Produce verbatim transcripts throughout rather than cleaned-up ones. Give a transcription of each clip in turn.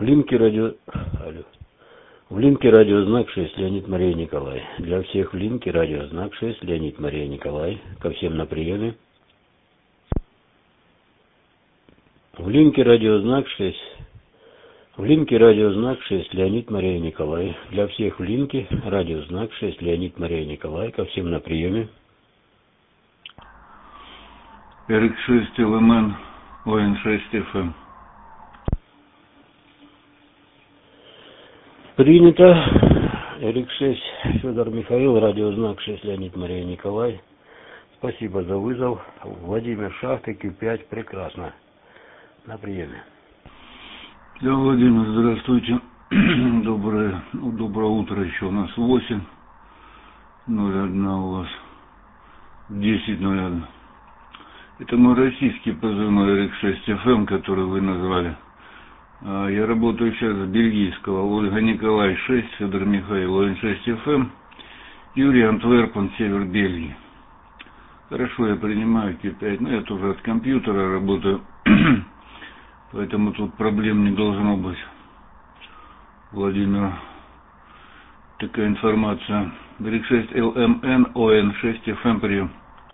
линке радио... Алло. В линке радиознак шесть Леонид Мария Николай. Для всех в линке радиознак шесть Леонид Мария Николай. Ко всем на приеме. В линке радиознак шесть. В линке радиознак шесть Леонид Мария Николай. Для всех в линке радиознак шесть Леонид Мария Николай. Ко всем на приеме. эр икс шесть эл эм эн о эн шесть эф эм. Принято. эр икс шесть Федор Михаил, радиознак шесть Леонид Мария Николай. Спасибо за вызов. Владимир Шахты, Q пять, прекрасно. На приеме. Да, Владимир, здравствуйте. Доброе, ну, доброе утро еще. У нас восемь ноль один у вас. десять ноль один. Это мой российский позывной эр икс шесть эф эм, который вы назвали. Я работаю сейчас с бельгийского. Ольга Николай шесть, Федор Михаил о эн шесть эф эм, Юрий Антверпен, север Бельгии. Хорошо, я принимаю Q пять, но я тоже от компьютера работаю, поэтому тут проблем не должно быть. Владимир, такая информация. эр икс шесть эл эм эн о эн шесть эф эм, прием.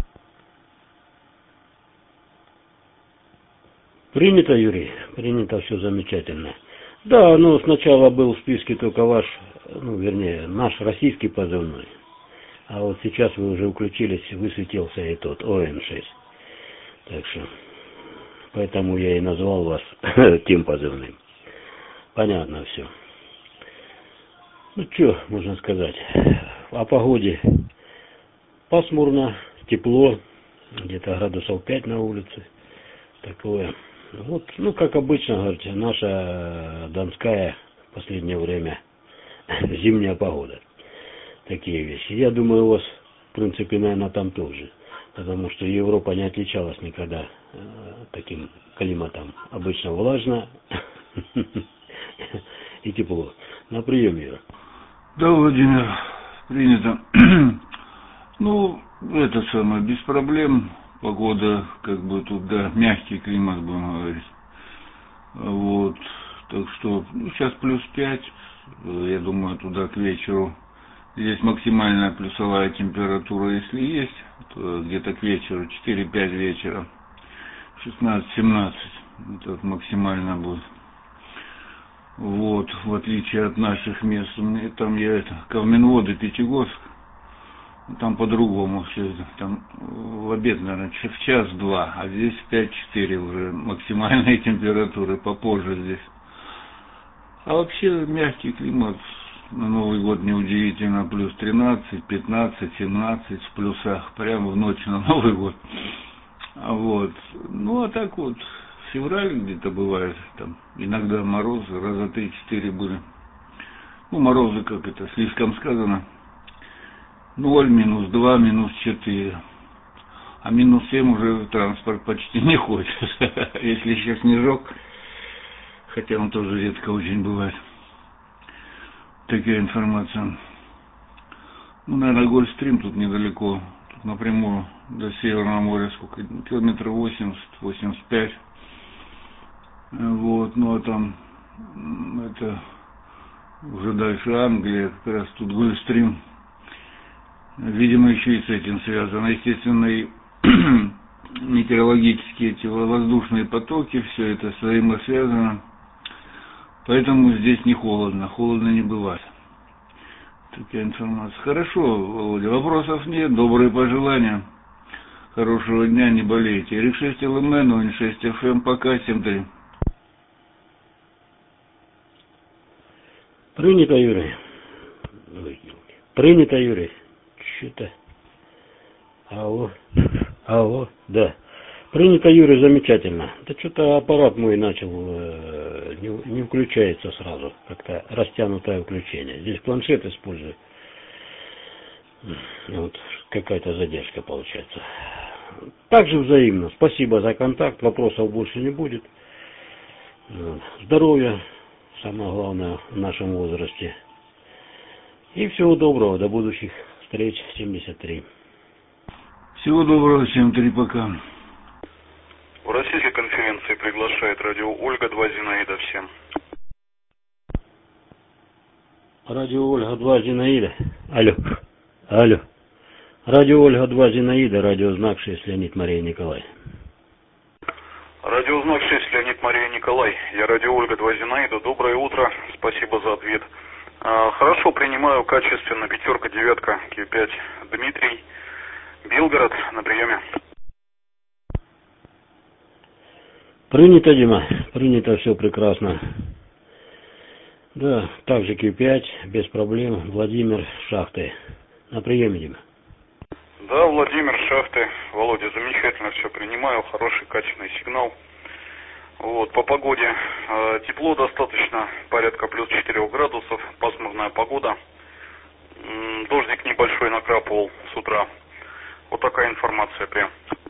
Принято, Юрий. Принято, все замечательно. Да, ну, сначала был в списке только ваш, ну, вернее, наш российский позывной. А вот сейчас вы уже включились, высветился и тот о эн шесть. Так что, поэтому я и назвал вас тем позывным. Понятно все. Ну, что можно сказать. О погоде. Пасмурно, тепло, где-то градусов пять на улице. Такое. Вот, ну, как обычно, говорите, наша Донская в последнее время зимняя погода. Такие вещи. Я думаю, у вас, в принципе, наверное, там тоже. Потому что Европа не отличалась никогда э, таким климатом. Обычно влажно и тепло. На приеме, Юра. Да, Владимир, принято. Ну, это самое, без проблем. Погода, как бы тут, да, мягкий климат, будем говорить. Вот, так что, ну, сейчас плюс пять, я думаю, туда к вечеру. Здесь максимальная плюсовая температура, если есть, то где-то к вечеру, четыре-пять вечера, шестнадцать-семнадцать, это вот максимально будет. Вот, в отличие от наших мест, там я это, Кавминводы, Пятигорск, там по-другому все это, там в обед, наверное, в час-два, а здесь в пять-четыре уже максимальные температуры, попозже здесь. А вообще мягкий климат, на Новый год неудивительно, плюс тринадцать, пятнадцать, семнадцать в плюсах, прямо в ночь на Новый год. А вот, ну а так вот, в феврале где-то бывает, там иногда морозы, раза три-четыре были. Ну, морозы, как это, слишком сказано. Ноль, минус два, минус четыре. А минус семь уже транспорт почти не ходит. Если еще снежок, хотя он тоже редко очень бывает. Такая информация. Ну, наверное, Гольфстрим тут недалеко. Тут напрямую до Северного моря сколько? Километров восемьдесят, восемьдесят пять. Вот, ну а там это уже дальше Англия, как раз тут Гольфстрим. Видимо, еще и с этим связано. Естественно, и метеорологические эти воздушные потоки, все это взаимосвязано. Поэтому здесь не холодно, холодно не бывает. Такая информация. Хорошо, Володя, вопросов нет, добрые пожелания. Хорошего дня, не болейте. эр икс шесть эл эм эн, о эн шесть эф эм, пока, семь три. Принято, Юрий. Принято, Юрий. Что-то. Алло. Алло, да. Принято, Юрий, замечательно. Да что-то аппарат мой начал э, не, не включается сразу. Как-то растянутое включение. Здесь планшет использую. Вот какая-то задержка получается. Также взаимно. Спасибо за контакт. Вопросов больше не будет. Здоровья. Самое главное в нашем возрасте. И всего доброго. До будущих встреч. семьдесят три. Всего доброго. семь три. Пока. В российской конференции приглашает радио Ольга, два Зинаида, всем. Радио Ольга два Зинаида. Алло. Алло. Радио Ольга два Зинаида, радиознак шесть Леонид Мария Николай. Радиознак шесть Леонид Мария Николай. Я радио Ольга два Зинаида. Доброе утро. Спасибо за ответ. А, хорошо, принимаю качественно. Пятерка, девятка, Q пять. Дмитрий. Белгород. На приеме. Принято, Дима. Принято, все прекрасно. Да, также Q пять, без проблем. Владимир, шахты. На приеме, Дима. Да, Владимир, шахты. Володя, замечательно все принимаю. Хороший, качественный сигнал. Вот, по погоде. Э, тепло достаточно, порядка плюс четыре градусов. Пасмурная погода. М, дождик небольшой накрапывал с утра. Вот такая информация прям.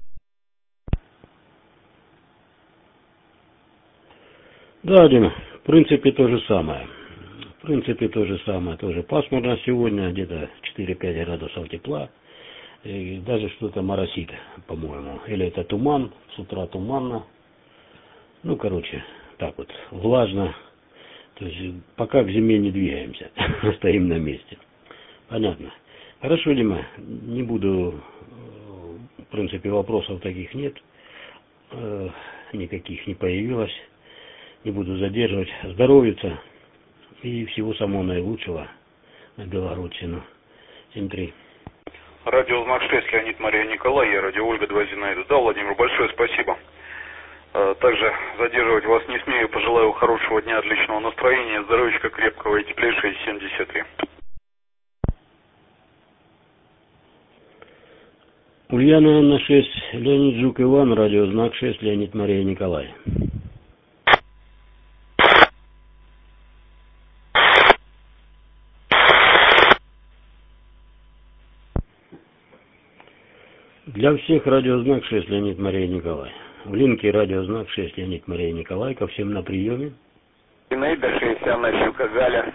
Да, Дима, в принципе то же самое. В принципе то же самое. Тоже пасмурно сегодня, где-то четыре-пять градусов тепла. И даже что-то моросит, по-моему. Или это туман, с утра туманно. Ну, короче, так вот, влажно. То есть пока к зиме не двигаемся, стоим на месте. Понятно. Хорошо, Дима, не буду, в принципе, вопросов таких нет. Никаких не появилось. Не буду задерживать. Здоровья и всего самого наилучшего на Белгородщину. семь три. Радиознак шесть Леонид Мария Николай. Я радио Ольга два Зинаида. Да, Владимир, большое спасибо. Также задерживать вас не смею. Пожелаю хорошего дня, отличного настроения, здоровечка крепкого и теплейшей семьдесят три. Ульяна Анна шесть, Леонид Жук Иван, радиознак шесть, Леонид Мария Николай. Для всех радиознак шесть, Леонид Мария Николай. В линке радиознак шесть, Леонид Мария Николай. Ко всем на приеме. Зинаида шесть, Анна Щука, Галя.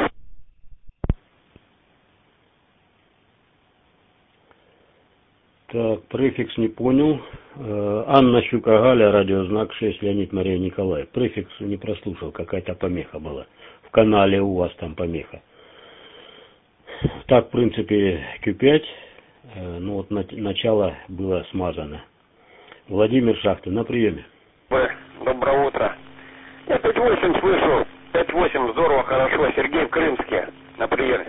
Так, префикс не понял. Анна Щука, Галя, радиознак шесть, Леонид Мария Николай. Префикс не прослушал, какая-то помеха была. В канале у вас там помеха. Так, в принципе, Q пять. Ну вот начало было смазано. Владимир, шахты, на приеме. Доброе утро. Я пять восемь слышу. пять восемь, здорово, хорошо. Сергей в Крымске. На приеме.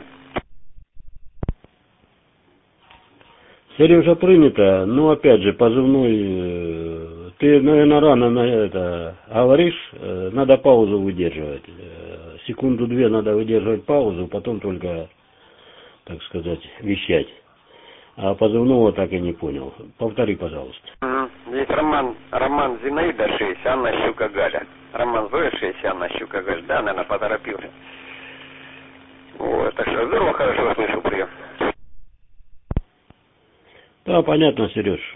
Сережа, принято. Но опять же, позывной. Ты, наверное, рано на это говоришь. Надо паузу выдерживать. Секунду-две надо выдерживать паузу, потом только, так сказать, вещать. А позывного так и не понял. Повтори, пожалуйста. Угу. Здесь Роман, Роман Зинаида шесть, Анна Щука, Галя. Роман Зоя шесть, Анна Щука, Галя. Да, наверное, поторопился. Вот, так что здорово, хорошо слышу, прием. Да, понятно, Сереж.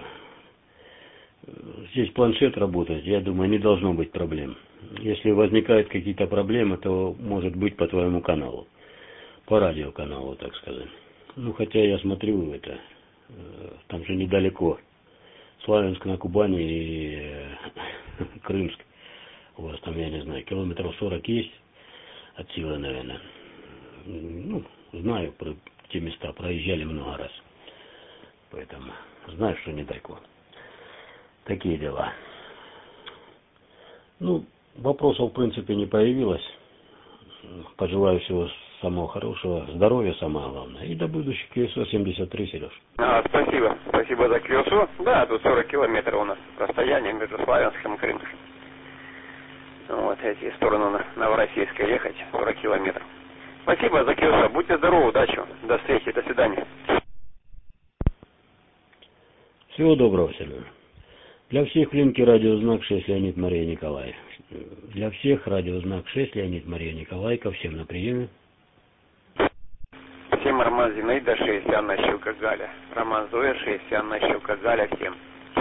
Здесь планшет работает, я думаю, не должно быть проблем. Если возникают какие-то проблемы, то может быть по твоему каналу. По радиоканалу, так сказать. Ну, хотя я смотрю, это, там же недалеко, Славянск на Кубани и Крымск. У вас там, я не знаю, километров сорок есть от силы, наверное. Ну, знаю про те места, проезжали много раз. Поэтому знаю, что недалеко. Такие дела. Ну, вопросов, в принципе, не появилось. Пожелаю всего самого хорошего, здоровья самое главное. И до будущих Q S O семьдесят три, Сереж. А, спасибо. Спасибо за Q S O. Да, тут сорок километров у нас расстояние между Славянском и Крымском. Вот эти стороны на Новороссийское ехать, сорок километров. Спасибо за Q S O. Будьте здоровы, удачи. До встречи, до свидания. Всего доброго, Сереж. Для всех в линке радиознак шесть, Леонид Мария Николай. Для всех радиознак шесть, Леонид Мария Николай. Ко всем на приеме. Всем Роман Зинаида шесть, Анна Щука, Галя. Роман Зоя шесть, Анна Щука, Галя, всем.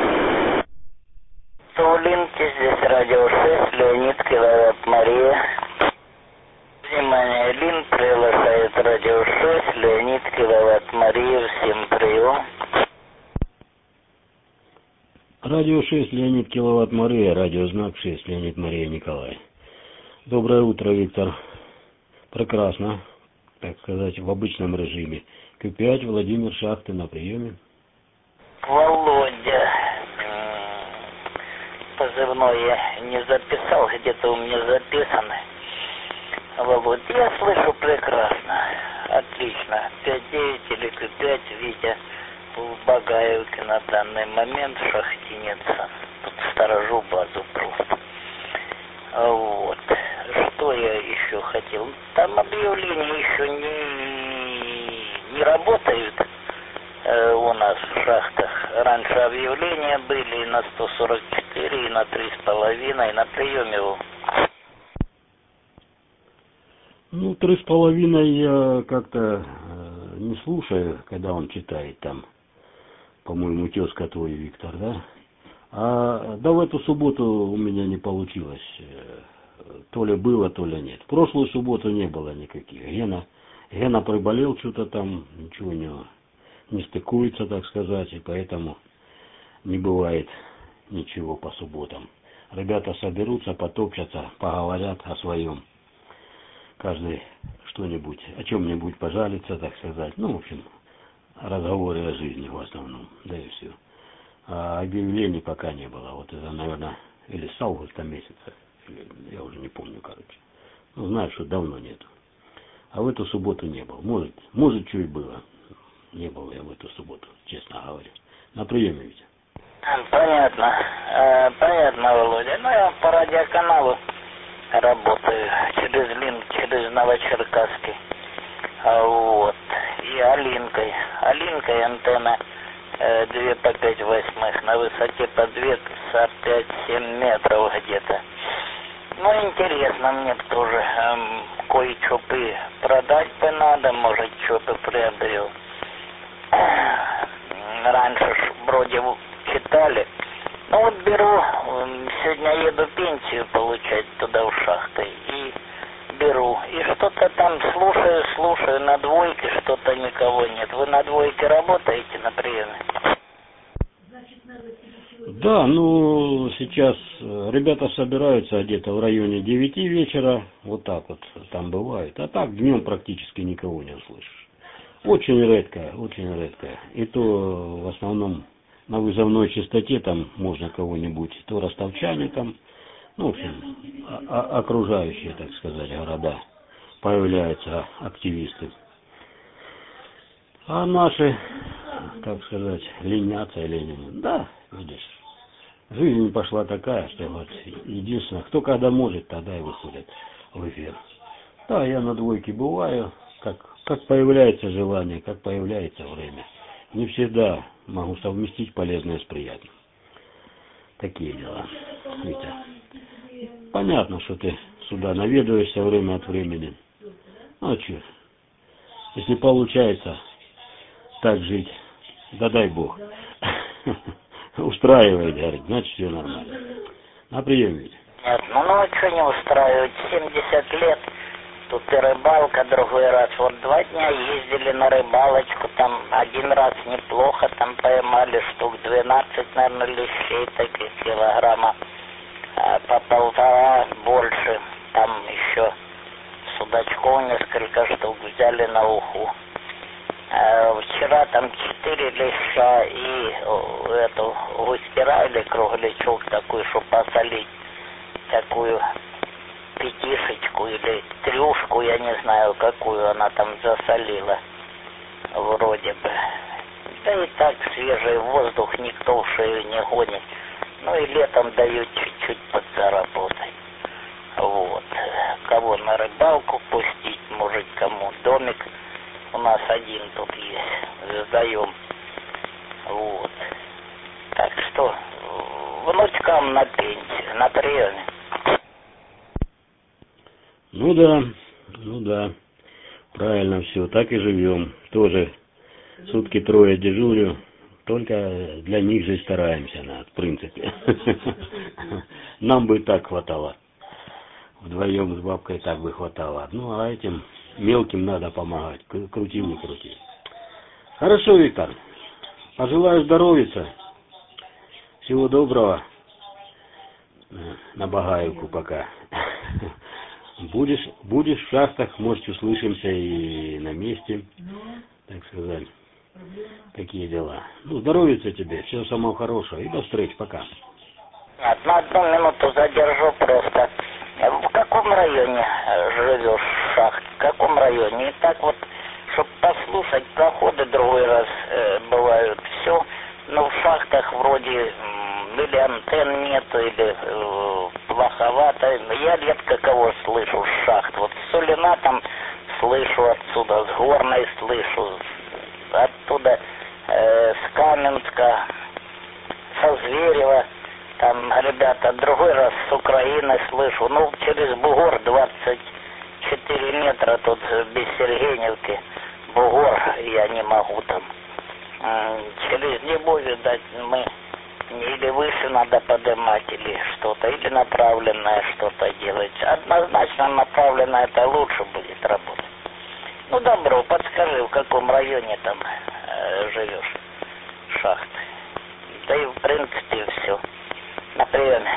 В линке здесь радио шесть, Леонид Киловатт Мария. Внимание, лин приглашает радио шесть, Леонид Киловатт Мария. Всем прием. Радио шесть, Леонид Киловатт Мария, радиознак шесть, Леонид Мария Николай. Доброе утро, Виктор. Прекрасно, так сказать, в обычном режиме. Q пять, Владимир, шахты на приеме. Володя, позывной я не записал, где-то у меня записано. Володя, я слышу прекрасно, отлично. пять девять или Q пять, Витя в Багаевке на данный момент, шахтинец. Тут сторожу базу просто. Вот. Что я еще хотел? Там объявления еще не, не работают э, у нас в шахтах. Раньше объявления были и на сто сорок четыре, и на три с половиной, и на приеме. Ну, три с половиной я как-то э, не слушаю, когда он читает там, по-моему, тезка твой, Виктор, да? А да в эту субботу у меня не получилось. То ли было, то ли нет. В прошлую субботу не было никаких. Гена, Гена приболел что-то там, ничего не, не стыкуется, так сказать, и поэтому не бывает ничего по субботам. Ребята соберутся, потопчатся, поговорят о своем. Каждый что-нибудь, о чем-нибудь пожалится, так сказать. Ну, в общем, разговоры о жизни в основном, да и все. А объявлений пока не было. Вот это, наверное, или с августа месяца, или, я уже не помню, короче. Ну, знаю, что давно нету. А в эту субботу не был. Может, может, что и было. Не был я в эту субботу, честно говоря. На приеме ведь. Понятно. Э, понятно, Володя. Ну, я по радиоканалу работаю через Линк, через Новочеркасский. А вот. И Алинкой. Алинкой антенна э, две по пять восьмых на высоте по двадцать пять-семь метров где-то. Ну, интересно мне тоже. Эм, кое-что бы продать бы надо, может, что бы приобрел. Раньше ж вроде читали. Ну вот беру, сегодня еду пенсию получать туда в шахты и беру. И что-то там слушаю, слушаю, на двойке что-то никого нет. Вы на двойке работаете на приеме? Да, ну сейчас ребята собираются где-то в районе девяти вечера, вот так вот там бывает. А так днем практически никого не услышишь. Очень редко, очень редко. И то в основном на вызовной частоте там можно кого-нибудь, то ростовчане там, ну, в общем, а- окружающие, так сказать, города, появляются активисты. А наши, так сказать, ленятся или не. Да, видишь, жизнь пошла такая, что вот единственное, кто когда может, тогда и выходит в эфир. Да, я на двойке бываю, как, как появляется желание, как появляется время. Не всегда могу совместить полезное с приятным. Такие дела, Витя. Понятно, что ты сюда наведываешься время от времени. Ну, а что, если получается так жить, да дай Бог. Устраивает, говорит, значит, все нормально. На приеме ведь. Нет, ну, ну, что не устраивает, семьдесят лет. Тут и рыбалка другой раз. Вот два дня ездили на рыбалочку, там один раз неплохо, там поймали штук двенадцать, наверное, лещей таких килограмма, а по полтора больше. Там еще судачков несколько штук взяли на уху. А вчера там четыре леща и о, эту гуськера или круглячок такой, чтобы посолить, такую пятишечку или трюшку, я не знаю, какую она там засолила, вроде бы. Да и так свежий воздух никто в шею не гонит. Ну и летом дают чуть-чуть подзаработать. Вот. Кого на рыбалку пустить, может, кому домик. У нас один тут есть, сдаем. Вот. Так что, внучкам на пенсию, на приеме. Ну да, ну да, правильно все, так и живем. Тоже сутки трое дежурю, только для них же стараемся, на, в принципе. Нам бы так хватало. Вдвоем с бабкой так бы хватало. Ну а этим мелким надо помогать, крути не крути. Хорошо, Виктор, пожелаю здоровья, всего доброго. На Багаевку пока. Будешь, будешь в шахтах, может, услышимся и на месте, так сказать. Такие дела. Ну, здоровья тебе, всего самого хорошего и до встречи, пока. Нет, на одну минуту задержу просто. В каком районе живешь, шахт? В каком районе? И так вот, чтобы послушать, проходы другой раз э, бывают, все. Но в шахтах вроде м, или антенн нету, или э, плоховато. Я редко кого слышу с шахт. Вот с Сулина там слышу отсюда, с Горной слышу, оттуда э, с Каменска, со Зверева. Там, ребята, другой раз с Украины слышу. Ну, через бугор двадцать четыре метра тут без Сергеевки. Бугор я не могу там. Через него, видать, мы или выше надо поднимать, или что-то, или направленное что-то делать. Однозначно направленное это лучше будет работать. Ну, добро, подскажи, в каком районе там э, живешь, шахты. Да и, в принципе, все. На приеме.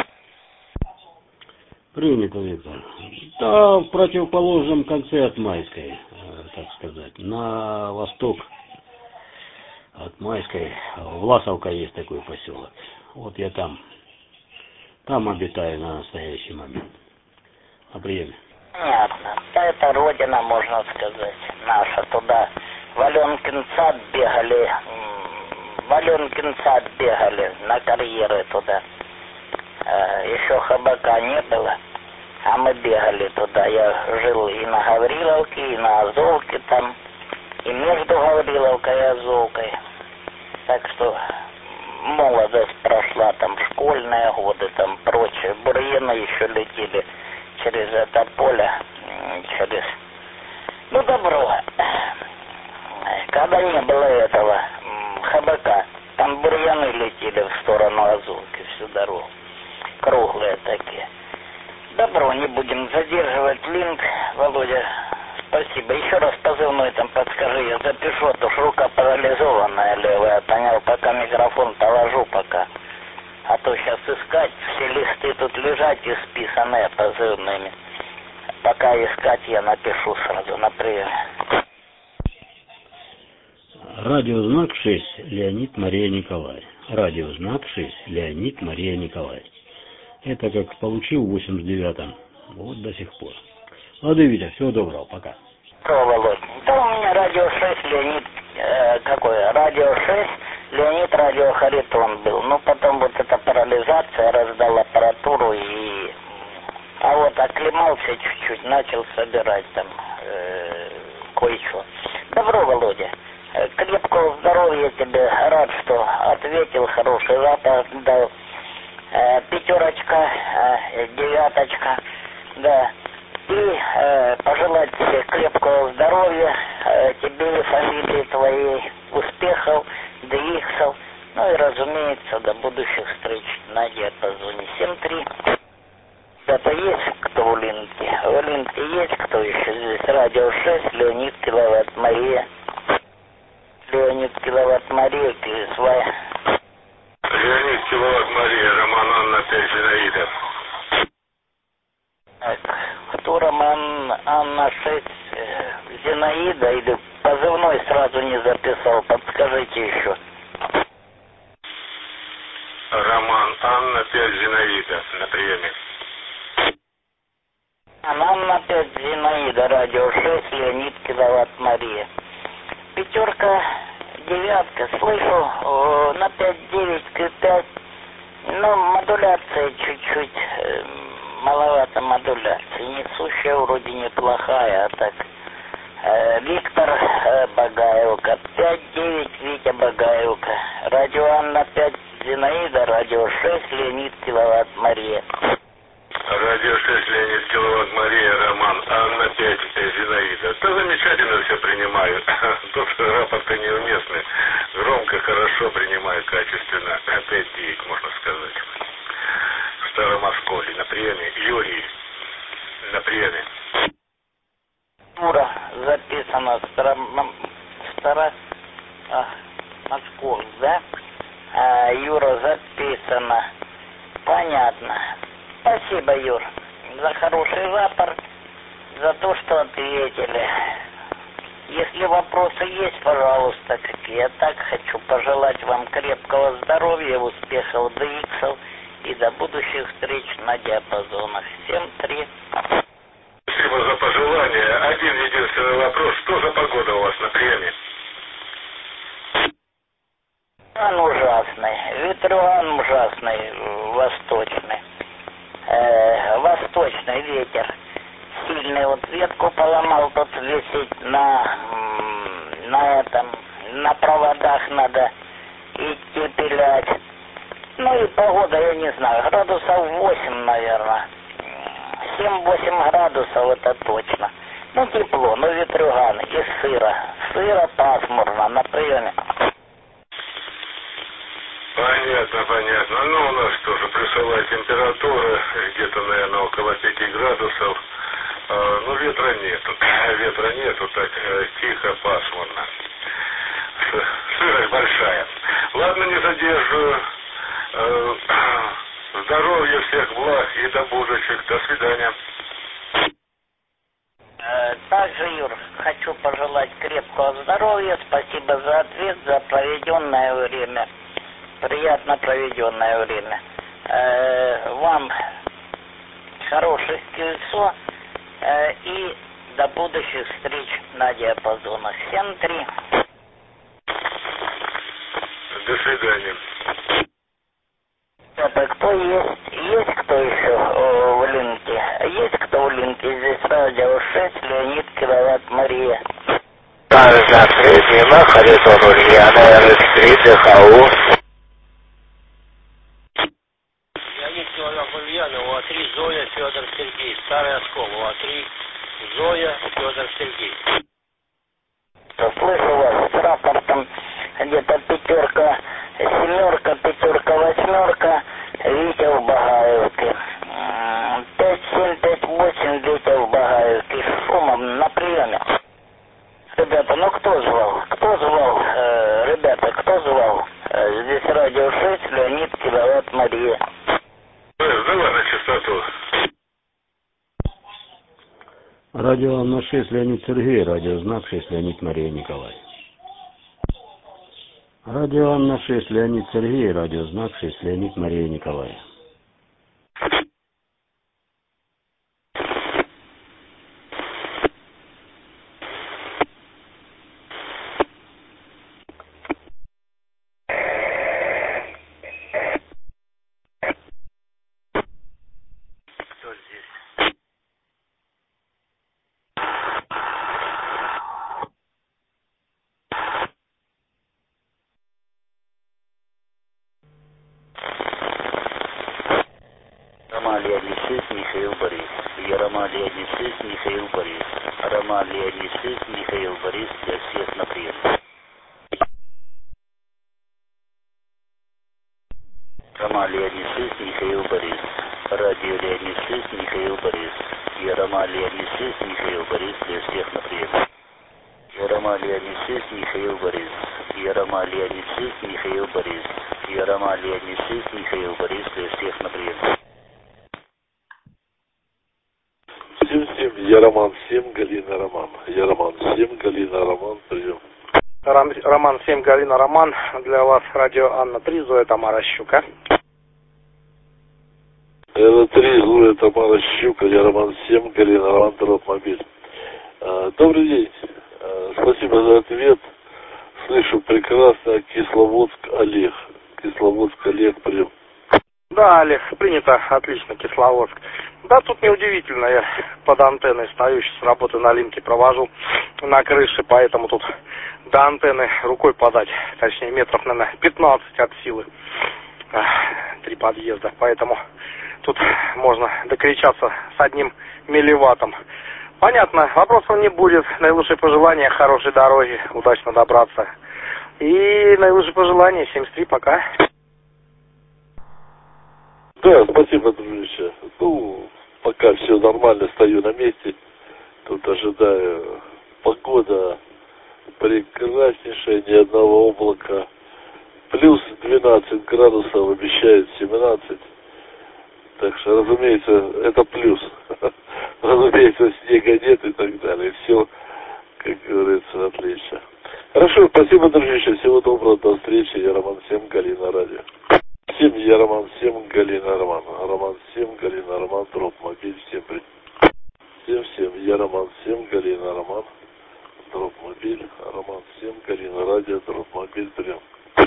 Принято, Виктор. Да, в противоположном конце от Майской, э, так сказать, на восток от Майской, Власовка есть такой поселок. Вот я там, там обитаю на настоящий момент. На приеме. Понятно. Да, это родина, можно сказать, наша. Туда в Аленкин сад бегали, в Аленкин сад бегали на карьеры туда. Еще Хабака не было, а мы бегали туда. Я жил и на Гавриловке, и на Азовке там, и между Гавриловкой и Азовкой. Так что молодость прошла, там школьные годы, там прочее. Бурьены еще летели через это поле, через... Ну, добро. Когда не было этого Хабака, там бурьяны летели в сторону Азовки всю дорогу. Круглые такие. Добро, не будем задерживать линк, Володя. Спасибо. Еще раз позывной там подскажи, я запишу, а то ж рука парализованная левая, понял, пока микрофон положу пока. А то сейчас искать, все листы тут лежат исписанные позывными. Пока искать я напишу сразу на прием. Радиознак шесть, Леонид Мария Николай. Радиознак шесть, Леонид Мария Николай. Это как получил в восемьдесят девятом, вот до сих пор. Ладно, Витя, всего доброго, пока. О, Володь, да у меня радио шесть, Леонид, э, какое, радио шесть, Леонид радио Харитон был. Ну, потом вот эта парализация раздала аппаратуру и... А вот оклемался чуть-чуть, начал собирать там э, кое-что. Добро, Володя. Крепкого здоровья тебе, рад, что ответил, хороший рапорт дал. Э, пятерочка, э, девяточка, да. И э, пожелать тебе крепкого здоровья, э, тебе и фамилии твоей, успехов, двигсов, ну и, разумеется, до будущих встреч на диапазоне семь три. Это есть кто в линке? В линке есть кто еще здесь? Радио шесть, Леонид Киловатт Мария. Леонид Киловатт Мария, Кирисвай. Леонид Киловатт Мария, Роман Анна пять Зинаида. Так, кто Роман Анна шесть Зинаида, или позывной сразу не записал, подскажите еще. Роман Анна пять Зинаида на приеме. Анна пять Зинаида, радио шесть, Леонид Киловатт Мария. Пятерка, девятка, слышу, о, на пять девять пять, но модуляция чуть-чуть, э, маловато модуляции, несущая вроде неплохая, а так. Э, Виктор э, Багаевка, пять девять Витя Багаевка, радио Анна пять Зинаида, радио шесть, Леонид Киловатт Мария. Радио шесть, Леонид Киловатт Мария, Роман Анна пять Зинаида. Да замечательно все принимают. Тут рапорты неуместны. Громко, хорошо принимают, качественно. Опять девять, можно сказать. В Старом Осколе на приеме. Юрий на приеме. Тура записано Стара... Стара... А, Москов, да? А, Юра записано. Понятно. Спасибо, Юр. за хороший рапорт, за то, что ответили. Если вопросы есть, пожалуйста, какие. Так хочу пожелать вам крепкого здоровья, успехов до иксов и до будущих встреч на диапазонах. семь три. Спасибо за пожелания. Один единственный вопрос. Что за погода у вас на приеме? Он ужасный. Ветрюган ужасный, восточный. Э, восточный ветер. Сильный. Вот ветку поломал, тут висеть на, на этом, на проводах надо идти пилять. Ну и погода, я не знаю, градусов восемь, наверное. семь-восемь градусов, это точно. Ну тепло, ну ветрюган и сыро. Сыро, пасмурно, на приеме. Понятно, понятно. Ну, у нас тоже плюсовая температура, где-то, наверное, около пяти градусов. А, ну, ветра нету. Ветра нету, так тихо, пасмурно. Сырость большая. Ладно, не задерживаю. Здоровья, всех благ и до будущих. До свидания. Также, Юр, хочу пожелать крепкого здоровья. Спасибо за ответ, за проведенное время. Приятно проведенное время. Э, вам хороших колесо э, и до будущих встреч на диапазонах. семь три. До свидания. Это кто есть? Есть кто еще о, в линке? Есть кто в линке? Здесь радио шесть, Леонид, Киловатт, Мария. Также Среднема, Харитон Ульяна, эр икс три, ДХУ. Леонид, Киловатт, Ульяна, У А три, Зоя, Федор, Сергей. Старый оскол, У А три, Зоя, Федор, Сергей. Слышу вас с рапортом где-то пятерка, семерка, пятерка, восьмерка, Витя в Багаевке. пять семь пять восемь, Витя в Багаевке. С шумом на приеме. Ребята, ну кто звал? Кто звал? Э, ребята, кто звал? Э, здесь радио шесть, Леонид, Киловатт, Мария. Давай на частоту. Радио Анна шесть, Леонид Сергей, радиознак шесть, Леонид Мария Николай. Радио Анна шесть, Леонид Сергей, радиознак шесть, Леонид Мария Николай. Кто здесь? Роман Леонид шесть, Михаил Борис. Я Роман Леонид шесть, Михаил Борис. Роман Леонид шесть, Михаил Борис, для всех на прием. Роман Леонид шесть, Михаил Борис. Радио Леонид шесть, Михаил Борис. Я Роман Леонид шесть, Михаил Борис, для всех на прием. Я Роман Леонид шесть, Михаил Борис. Я Роман Леонид шесть, Михаил Борис. Я Роман Леонид шесть, Михаил Борис, для всех на прием. семь семь, я Роман семь, Галина Роман. Я Роман семь, Галина Роман, прием. Ром, Роман семь, Галина Роман. Для вас радио Анна три, Зоя, Тамара, Щука. эр три, Зоя, Тамара, Щука. Я Роман семь, Галина Роман, Тропмобиль. А, добрый день. А, спасибо за ответ. Слышу прекрасно. Кисловодск, Олег. Кисловодск, Олег, прием. Да, Олег, принято. Отлично, Кисловодск. Да, тут неудивительно. Я под антенной стою, сейчас работаю на линке, провожу на крыше, поэтому тут до антенны рукой подать. Точнее, метров, наверное, пятнадцать от силы. Три подъезда. Поэтому тут можно докричаться с одним милливаттом. Понятно, вопросов не будет. Наилучшие пожелания, хорошей дороги, удачно добраться. И наилучшие пожелания, семьдесят три, пока. Да, спасибо, дружище. Ну, пока все нормально, стою на месте. Тут ожидаю. Погода прекраснейшая, ни одного облака. Плюс двенадцать градусов, обещают семнадцать. Так что, разумеется, это плюс. Галина, Роман, дроп, мобиль, всем при... семь семь, я Роман семь, Галина, Роман, дроп, мобиль, Роман семь, Галина, радио, дроп, мобиль, прием.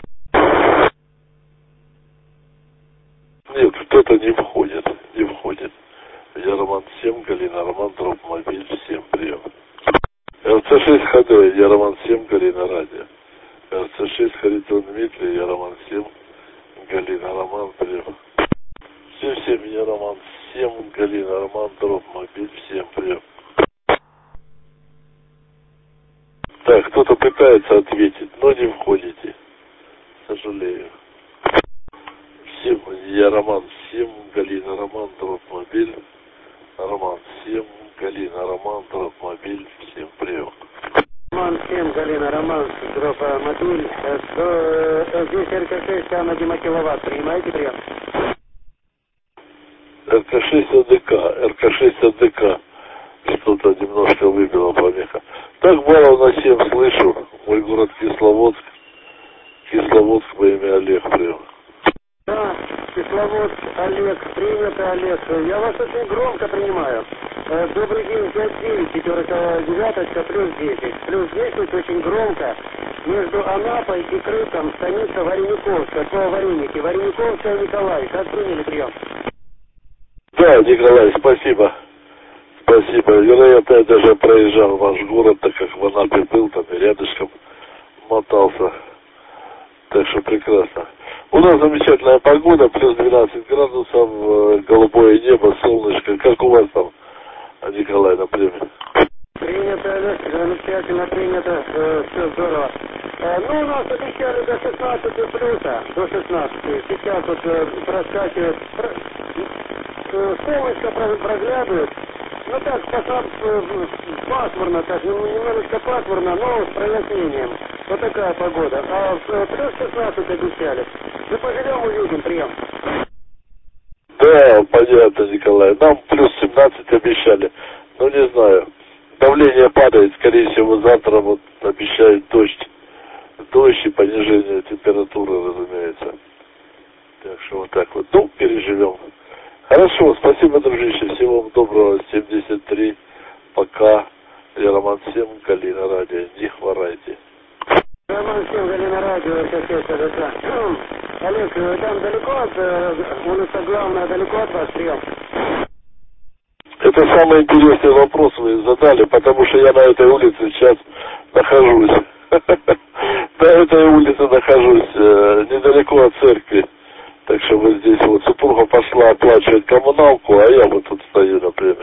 Нет, кто-то не входит, не входит. Я Роман семь, Галина, Роман, дроп, мобиль, всем прием. РЦ шесть ХД, я Роман семь, Галина, радио. РЦ шесть Харитон Дмитрий, я Роман семь, Галина, Роман, прием. семь семь, я Роман семь, Галина, Роман, дроп, мобиль, всем прием. Так, кто-то пытается ответить, но не входите. Сожалею. семь, я Роман семь, Галина, Роман, дроп, мобиль. Роман семь, Галина, Роман, дроп, мобиль, всем прием. Роман семь, Галина, Роман, дроп, мобиль. Здесь РК шесть, там один киловатт. Принимаете прием? РК шесть АДК, РК шесть АДК. Что-то немножко выбило помеха. Так, баллов на семь слышу. Мой город Кисловодск. Кисловодск по имя Олег, прием. Да, Кисловодск, Олег, принято, Олег. Я вас очень громко принимаю. Добрый день, пять девять, четверка, девяточка, плюс десять. Плюс десять очень громко. Между Анапой и Крытом станица Варениковская, по Вареники. Варениковская, Николай. Как приняли прием? Да, Николай, спасибо. Спасибо. Вероятно, я даже проезжал ваш город, так как в Анапе был, там и рядышком мотался. Так что прекрасно. У нас замечательная погода, плюс двенадцать градусов, голубое небо, солнышко. Как у вас там, Николай, на премии? Принято, Олег, замечательно принято, э, все здорово. Э, ну, у нас обещали до шестнадцати плюса, до шестнадцати. Сейчас вот э, проскакивает, про, э, солнышко проглядывает. Ну так, пасмурно, так, немножечко пасмурно, но с прояснением. Вот такая погода. А э, плюс шестнадцать обещали. Мы поживем, увидим, прием. Да, понятно, Николай. Нам плюс семнадцать обещали. Ну, не знаю. Давление падает, скорее всего, завтра вот обещают дождь. Дождь и понижение температуры, разумеется. Так что вот так вот. Ну, переживем. Хорошо, спасибо, дружище. Всего вам доброго. семьдесят три. Пока. Я Роман семь, Галина, радио. Не хворайте. Роман семь, Галина, радио, РК. Олег, там далеко от улица Главная, далеко от вас прием? Это самый интересный вопрос вы задали, потому что я на этой улице сейчас нахожусь. На этой улице нахожусь, недалеко от церкви. Так что вот здесь вот супруга пошла оплачивать коммуналку, а я вот тут стою, например.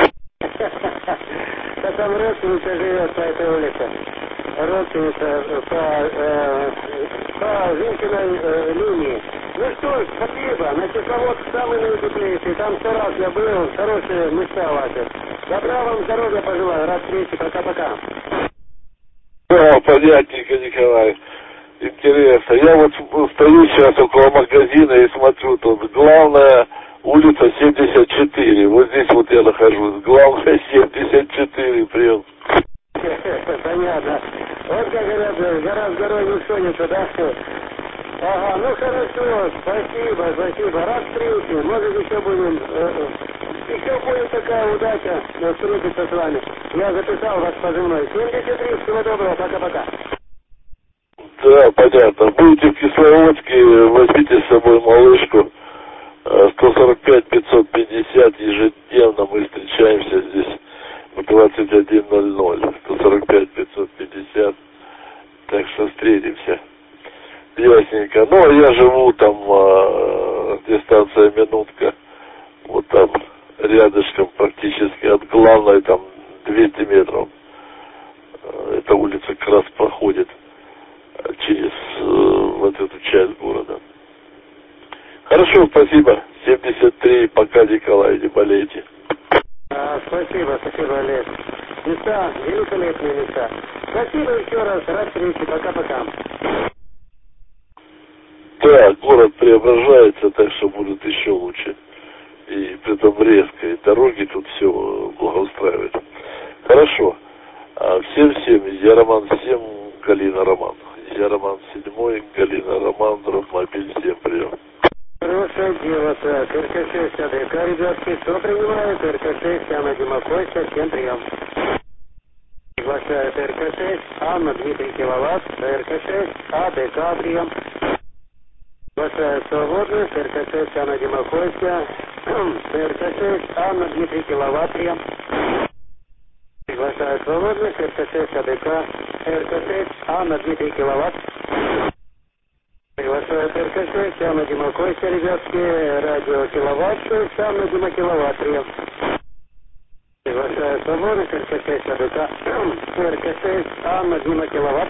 Да там родственница живет по этой улице. Родственница по, э, по женщиной э, линии. Ну что ж, спасибо. На Кисловодск самый наитеплейший. Там сто раз я был, хорошие места ваши. Добра вам здоровья пожелаю. Рад встрече. Пока-пока. Да, понятненько, Николай. Интересно. Я вот стою сейчас около магазина и смотрю, тут главная улица семьдесят четыре. Вот здесь вот я нахожусь. Главная семьдесят четыре. Прием. Понятно. Вот как говорят, гора с горой не сонится, да? Ага, ну хорошо, спасибо, спасибо. Рад встрече. Может, еще будем, э, еще будет такая удача встретиться с вами. Я записал вас позывной. семьдесят три, всего доброго, пока-пока. Да, понятно. Будете в Кисловодске, возьмите с собой малышку. сто сорок пять пятьсот пятьдесят ежедневно мы встречаемся здесь в двадцать один ноль ноль. сто сорок пять пятьсот пятьдесят. Так что встретимся. Ясненько. Ну, а я живу там, э, дистанция минутка. Вот там рядышком практически от главной, там двести метров. Эта улица как раз проходит через э, вот эту часть города. Хорошо, спасибо. семьдесят три, пока, Николай, не болейте. А, спасибо, спасибо, Олег. Места, великолепные места. Спасибо еще раз, рад встрече, пока-пока. Да, город преображается, так что будет еще лучше. И притом резко, и дороги тут все благоустраивают. Хорошо. Всем-всем, я Роман семь, Галина, Роман. Я Роман седьмой, Галина, Роман, дроп, мобиль, всем прием. Хорошее дело, так, РК шесть АДК, ребят. Ребятки, кто принимает? эр ка шесть, Анна Дима Костя, всем прием. Приглашает эр ка шесть, Анна Дмитрий Киловатт, эр ка шесть, а дэ ка прием. Приглашает свободность, эр ка шесть, Анна Дима Костя, эр ка шесть, Анна Дмитрий Киловатт прием. Приглашает свободность, эр ка шесть, а дэ ка, эр ка шесть, Анна Дмитрий Киловатт. Приглашает эр ка шесть, Анна Дима Костя, ребятки, радио Киловатт шесть, Анна Дима Киловатт прием. Приглашаю свободность, эр ка шесть, а дэ ка, эр ка шесть, Анна Дима Киловатт.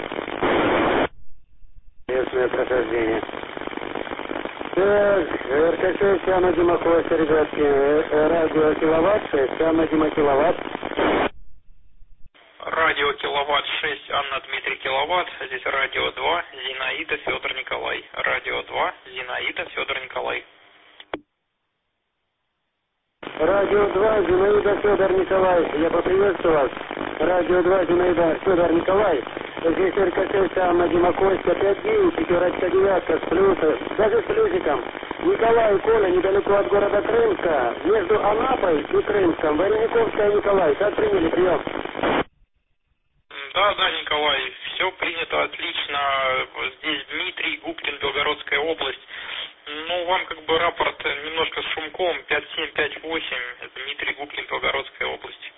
Местное прохождение. Так, эр ка шесть, Анна Дима Костя, ребятки, радио Киловатт шесть, Анна Дима Киловатт. Радио Киловатт шесть, Анна Дмитрий Киловатт. Здесь радио два, Зинаида Федор Николай. Радио два, Зинаида Федор Николай. Радио два, Зинаида Федор Николай. Я поприветствую вас. Радио два, Зинаида Федор Николай. Здесь эр ка шесть, Анна Дима Костя, пять девять, пятерочка девятка, с плюсом, даже с плюсиком. Николай и Коля недалеко от города Крымска, между Анапой и Крымском. Варениковская, Николай. Как приняли прием? Да, да, Николай, все принято отлично. Здесь Дмитрий Губкин, Белгородская область. Ну, вам как бы рапорт немножко с шумком. пять семь пять восемь, Дмитрий Губкин, Белгородская область.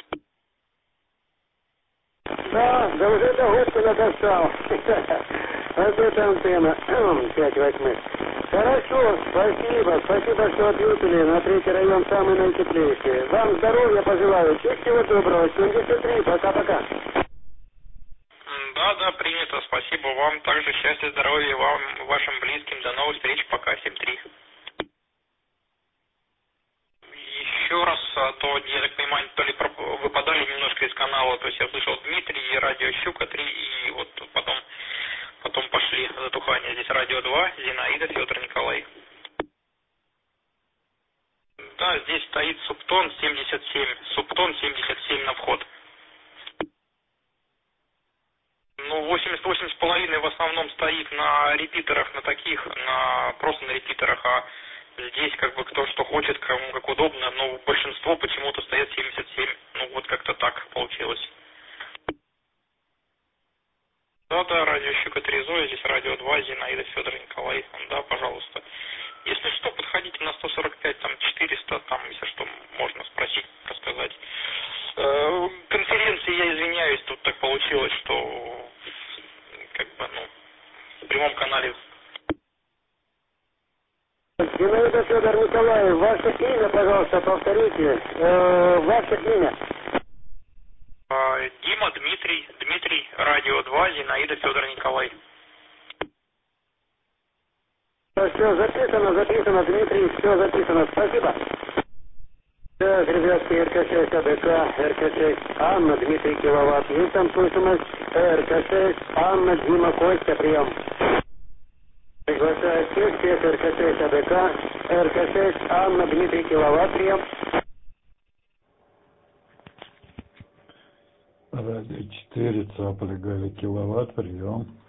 Да, да уже до Губкина достал. Вот это антенна. пять восьмых. Хорошо, спасибо. Спасибо, что ответили. На третий район самый наитеплейший. Вам здоровья пожелаю. Всего доброго. семьдесят три. Пока-пока. Да, да, принято. Спасибо вам. Также счастья, здоровья вам, вашим близким. До новых встреч. Пока. семь три. Еще раз, а то, я так понимаю, то ли выпадали немножко из канала. То есть я слышал Дмитрий и радио Щука три, и вот потом, потом пошли затухания. Здесь радио два, Зинаида Федор Николай. Да, здесь стоит Субтон семьдесят семь. Субтон семьдесят семь на вход. Ну, восемьдесят восемь с половиной в основном стоит на репитерах, на таких, на просто на репитерах, а здесь как бы кто что хочет, кому как удобно, но большинство почему-то стоят семьдесят семь. Ну, вот как-то так получилось. Да, да, радио Щука три Зоя, здесь радио два, Зинаида Федор Николай. Да, пожалуйста. Если что, подходите на сто сорок пять, там четыреста, там, если что, можно спросить, рассказать. Э, конференции, я извиняюсь, тут так получилось, что как бы, ну, в прямом канале. Зинаида Федор Николай, ваше имя, пожалуйста, повторите. Э, ваше имя. Э, Дима Дмитрий, Дмитрий, радио два, Зинаида Федор Николай. Все записано, записано, Дмитрий, все записано. Спасибо. Так, ребятки, эр ка шесть, а дэ ка, эр ка шесть, Анна, Дмитрий Киловатт. Есть там слышимость? эр ка шесть, Анна, Дима Костя, прием. Приглашаю всех, всех эр ка шесть, а дэ ка, эр ка шесть, Анна, Дмитрий Киловатт, прием. Радио четыре, Цапля, Галя, Киловатт, прием.